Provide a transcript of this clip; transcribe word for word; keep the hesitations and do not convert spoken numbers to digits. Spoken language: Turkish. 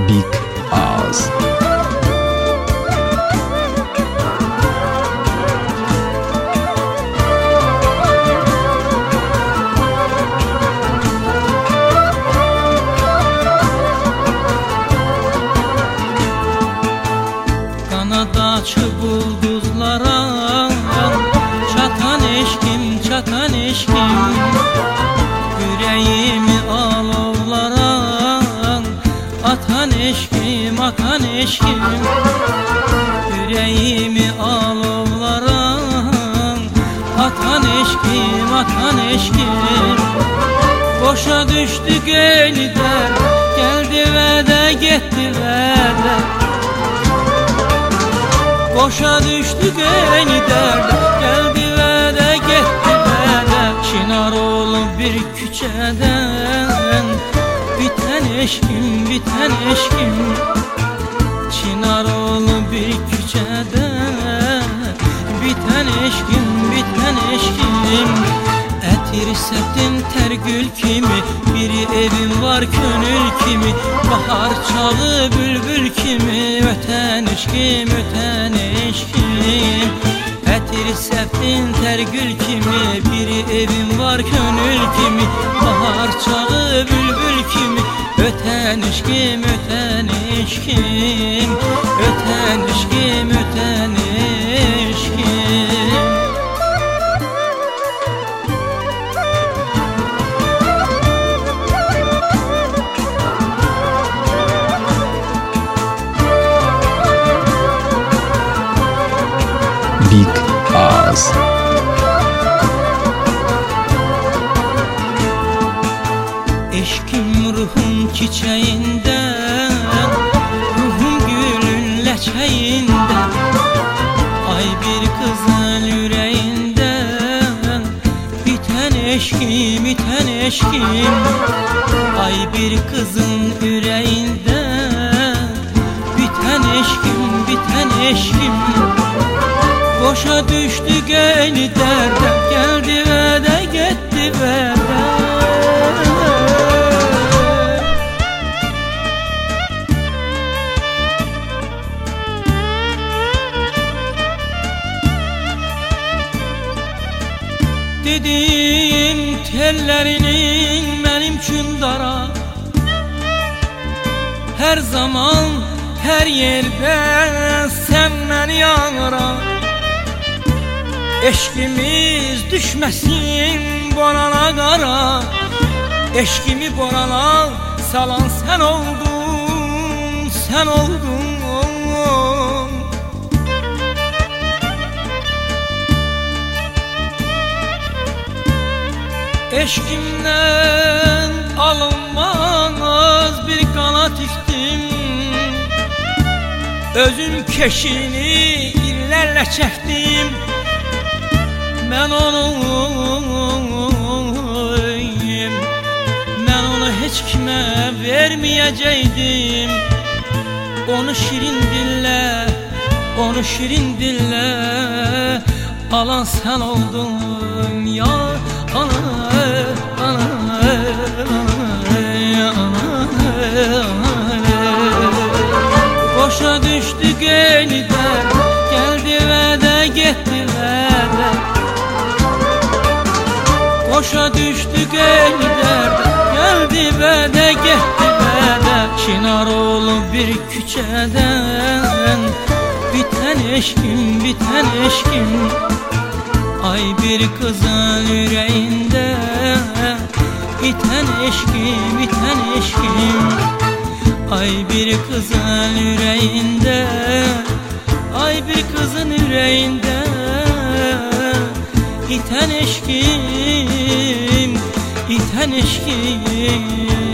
Big Ağız. Kanada çubulduzlara çatan eşkim, çatan eşkim, yüreğimi alovlara atan eşkim, atan eşkim, yüreğimi alovlara atan eşkim, atan eşkim. Boşa düştü gönülden, geldi ve de gitti ve de. Boşa düştü gönülden, geldi ve de gitti ve de. Çinaroğlu bir küçeden biten eşkim, biten eşkim. Çinaroğlu bir küçeden biten eşkim, biten eşkim. Etir septim ter gül kimi, biri evim var könül kimi. Bahar çalı bülbül kimi, öten eşkim, öten eşkim. Etir septim ter gül kimi, biri evim var könül kimi. Bahar çalı bülbül kimi, öten eşkim, öten eşkim. Öten eşkim, öten eşkim. Big Ağız. Eşkim ruhum çiçeğinden, ruhum gülün leçeğinden. Ay bir kızın yüreğinden, biten eşkim, biten eşkim. Ay bir kızın yüreğinden, biten eşkim, biten eşkim. Boşa düştü gönül derden, geldi ve de gitti ve de. Dedim tellerinin benim için dara, her zaman her yerde sen beni yanıra. Eşkimiz düşmesin borana kara, eşkimi borana salan sen oldun, sen oldun. Eşkimden alınmaz bir kanat iktim, özüm keşini illerle çektim. Ben onu, ben onu hiç kime vermeyeceydim. Onu şirin dille, onu şirin dille alan sen oldun ya ana, ana, ana, ana. Boşa düştü gönülden, geldi ve de gitti ve de. Boşa düştü gönülden, geldi ve de gitti ve de. Çinaroğlu bir küçeden biten eşkim, biten eşkim. Ay bir kızın yüreğinde, biten eşkim, biten eşkim. Ay bir kızın yüreğinde, ay bir kızın yüreğinde, biten eşkim, biten eşkim.